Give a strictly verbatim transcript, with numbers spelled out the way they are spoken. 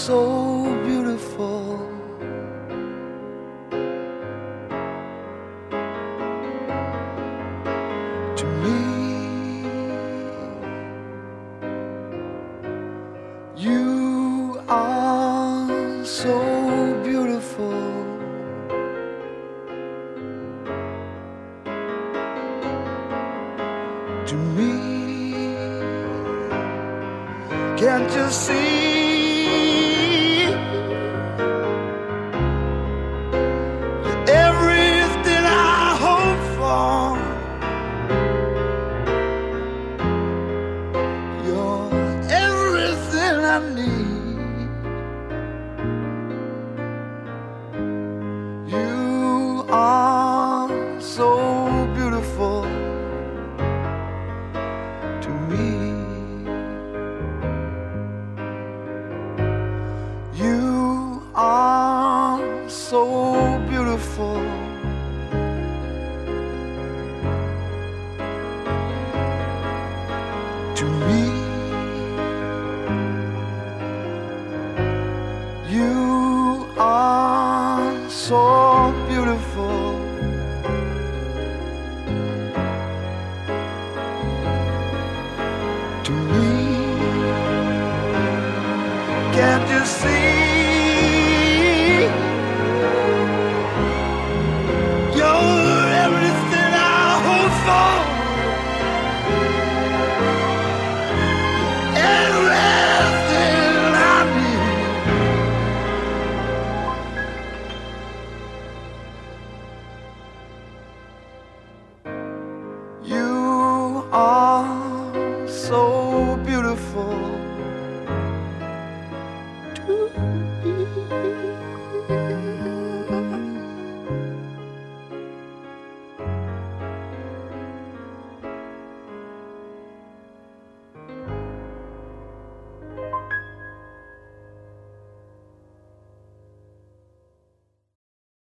so beautiful. To me, you are so beautiful. To me, can't you see? Everything I hope for, you're everything I need. You are so beautiful to me. You are so beautiful. To me, you are so beautiful. To me, can't you see? You're everything I hope for, everything I need. You are so beautiful to me.